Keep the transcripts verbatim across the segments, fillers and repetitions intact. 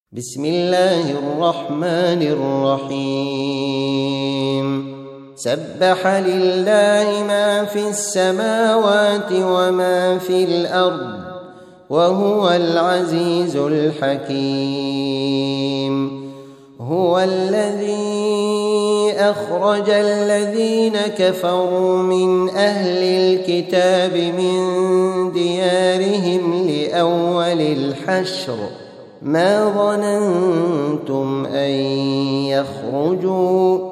بسم الله الرحمن الرحيم سبح لله ما في السماوات وما في الأرض وهو العزيز الحكيم هو الذي أخرج الذين كفروا من أهل الكتاب من ديارهم لأول الحشر ما ظننتم أن يخرجوا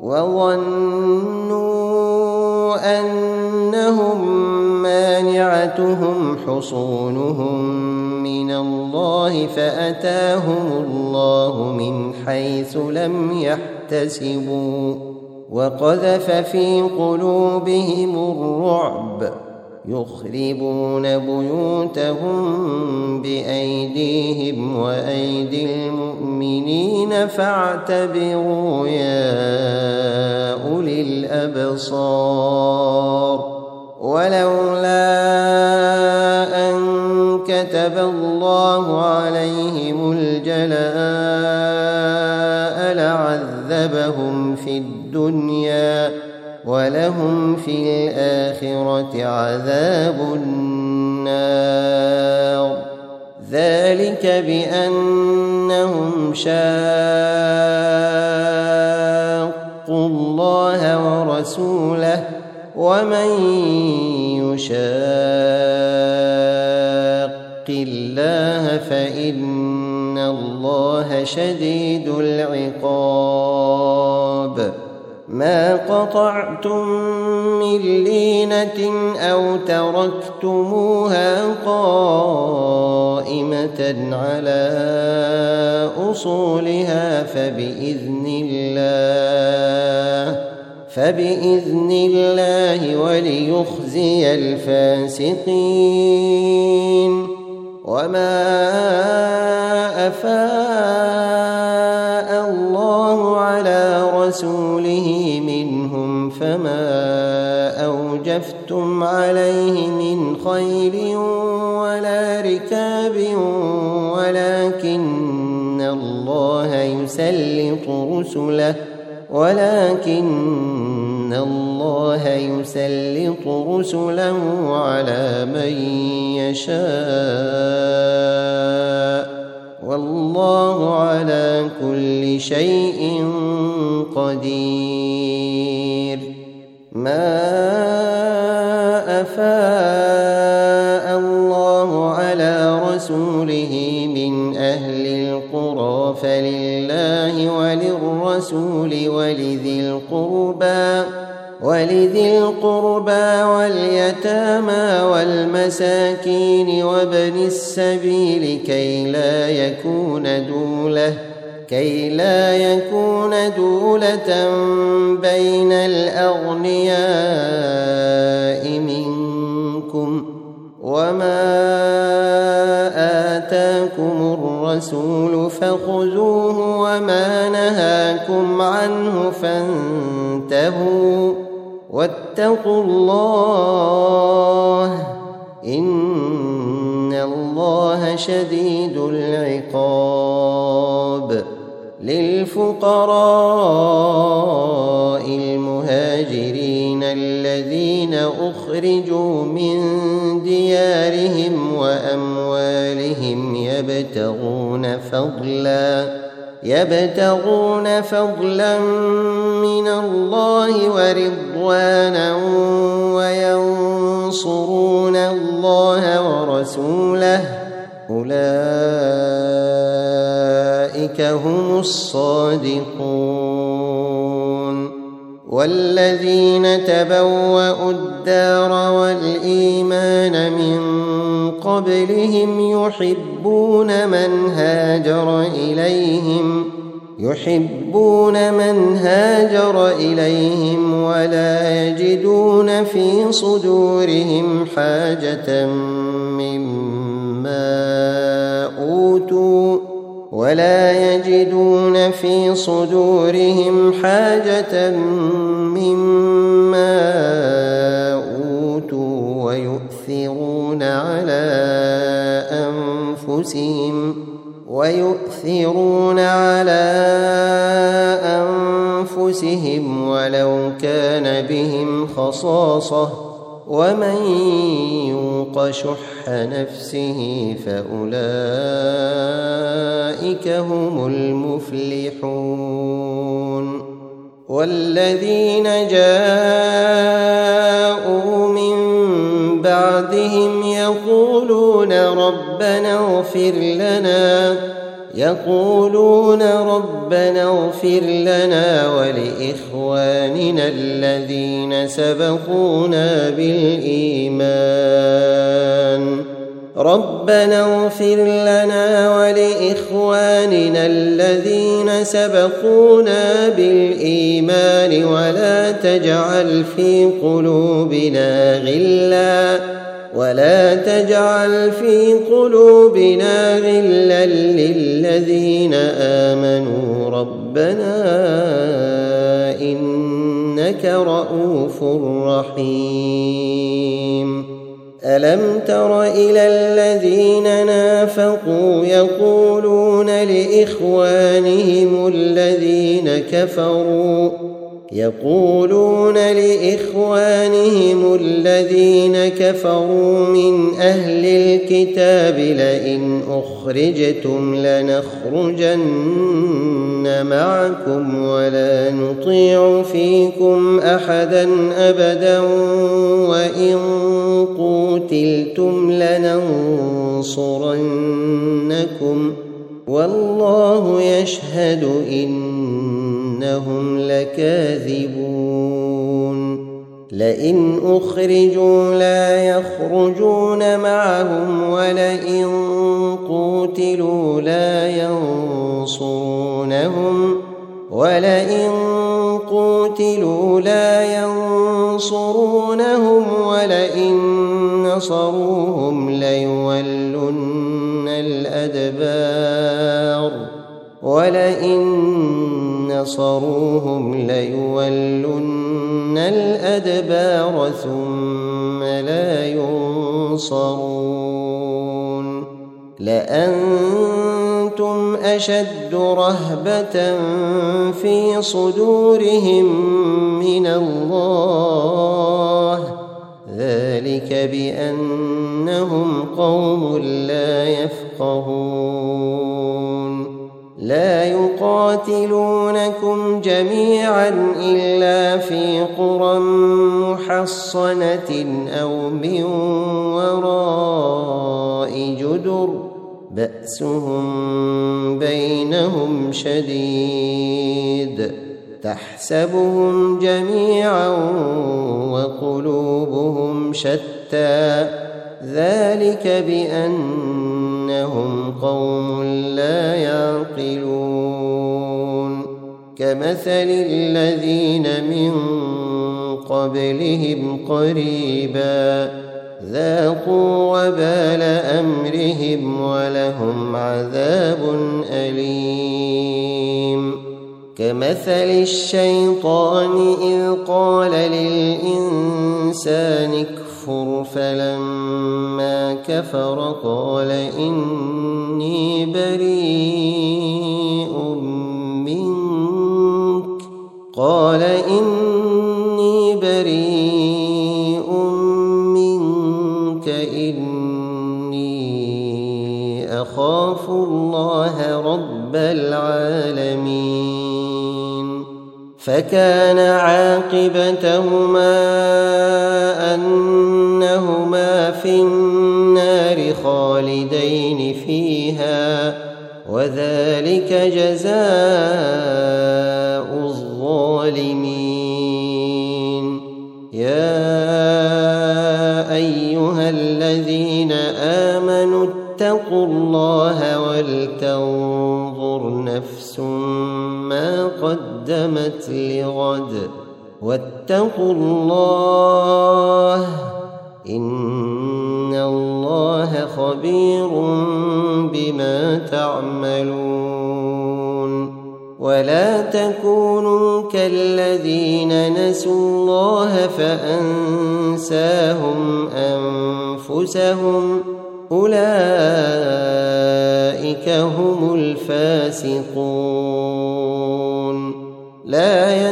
وظنوا أنهم مانعتهم حصونهم من الله فأتاهم الله من حيث لم يحتسبوا وقذف في قلوبهم الرعب يخربون بيوتهم بأيديهم وأيدي المؤمنين فاعتبروا يا أولي الأبصار ولولا أن كتب الله عليهم الجلاء لعذبهم في الدنيا ولهم في الآخرة عذاب النار ذلك بأنهم شاقوا الله ورسوله ومن يشاق الله فإن الله شديد العقاب ما قطعتم من لينة أو تركتموها قائمة على أصولها فبإذن الله فبإذن الله وليخزي الفاسقين وما أفاء الله على رسوله منهم فما أوجفتم عليه من خيل ولا ركاب ولكن الله يسلط رسله ولكن الله يسلط رسله على من يشاء والله على كل شيء قدير ما أفاء الله على رسوله من أهل القرى فلله وللرسول ولذي القربى ولذي القربى واليتامى والمساكين وابن السبيل كي لا يكون دولة كي لا يكون دولة بين الأغنياء منكم وما آتاكم الرسول فخذوه وما نهاكم عنه فانتهوا واتقوا الله إن الله شديد العقاب للفقراء المهاجرين الذين أخرجوا من ديارهم وأموالهم يبتغون فضلا يبتغون فضلا من الله ورضوانا وينصرون الله ورسوله أولئك هم الصادقون والذين تبوأوا الدار والإيمان من قبلهم يحبون من هاجر إليهم يحبون من هاجر إليهم ولا يجدون في صدورهم حاجة مما أوتوا ولا يجدون في صدورهم حاجة مما أوتوا ويؤثرون على أنفسهم ويؤثرون على أنفسهم ولو كان بهم خصاصة ومن يوق شح نفسه فأولئك هم المفلحون والذين جاءوا من بعدهم يقولون ربنا اغفر لنا يقولون ربنا اغفر لنا ولإخواننا الذين سبقونا بالإيمان ربنا اغفر لنا ولإخواننا الذين سبقونا بالإيمان ولا تجعل في قلوبنا غلا ولا تجعل في قلوبنا غلا للذين آمنوا ربنا إنك رؤوف رحيم ألم تر إلى الذين نافقوا يقولون لإخوانهم الذين كفروا يقولون لإخوانهم الذين كفروا من أهل الكتاب لئن أخرجتم لنخرجن معكم ولا نطيع فيكم أحدا أبدا وإن قوتلتم لننصرنكم والله يشهد إنهم لكاذبون لئن أخرجوا لا يخرجون معهم ولئن قوتلوا لا ينصرونهم ولئن قوتلوا لا ينصرونهم ولئن نصروهم ليولن الأدبار ولئن نصروهم ليولن الأدبار ثم لا ينصرون لأنتم أشد رهبة في صدورهم من الله ذلك بأنهم قوم لا يفقهون لا يقاتلونكم جميعا إلا في قرى محصنة أو من وراء جدر بأسهم بينهم شديد تحسبهم جميعا وقلوبهم شتى ذلك بأنهم قوم لا يعقلون كمثل الذين من قبلهم قريبا ذاقوا وبال أمرهم ولهم عذاب أليم كمثل الشيطان إذ قال للإنسان اكفر فلما كفر قال إني بريء منك قال إني بريء منك إني أخاف الله رب العالمين فكان عاقبتهما أنهما في النار خالدين فيها وذلك جزاء الظالمين يا أيها الذين آمنوا اتقوا الله ولتنظر نفس ما قدمت لغد واتقوا الله إن الله خبير بما تعملون ولا تكونوا كالذين نسوا الله فأنساهم أنفسهم أولئك هم الفاسقون لا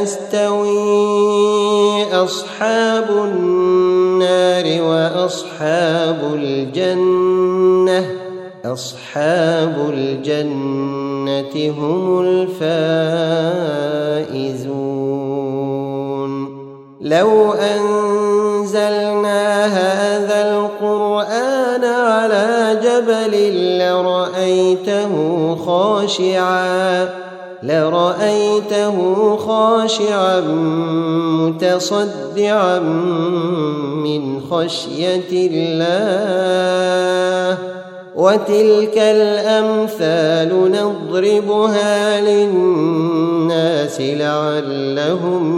يستوي أصحاب النار وأصحاب الجنة أصحاب الجنة هم الفائزون لو أنزلنا هذا القرآن على جبل لرأيته خاشعا لرأيته خاشعا متصدعا من خشية الله وتلك الأمثال نضربها للناس لعلهم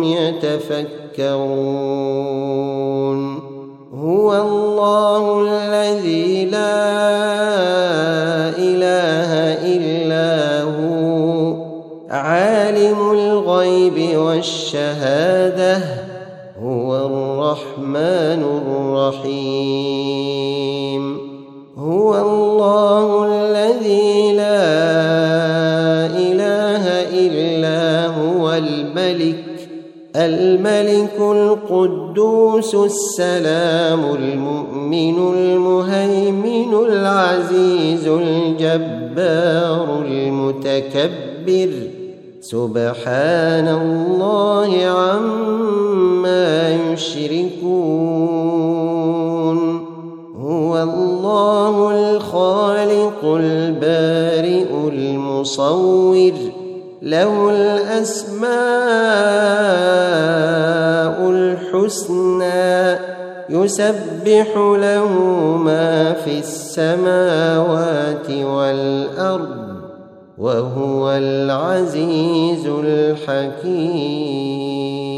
يتفكرون هو الله الذي لا إله إلا هو عالم الغيب والشهادة هو الرحمن الرحيم هو الله الذي لا إله إلا هو الملك الملك القدوس السلام المؤمن المهيمن العزيز الجبار المتكبر سبحان الله عما يشركون هو الله الخالق البارئ المصور له الأسماء الحسنى يسبح له ما في السماوات والأرض وهو العزيز الحكيم.